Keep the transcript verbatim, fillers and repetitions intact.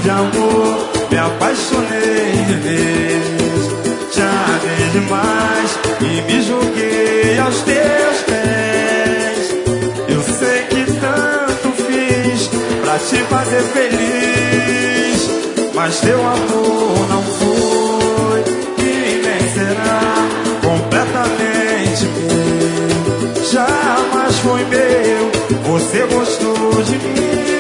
de amor, me apaixonei de vez. Te amei demais e me joguei aos teus pés. Eu sei que tanto fiz pra te fazer feliz, mas teu amor não foi e nem será completamente meu. Jamais foi meu, você gostou de mim.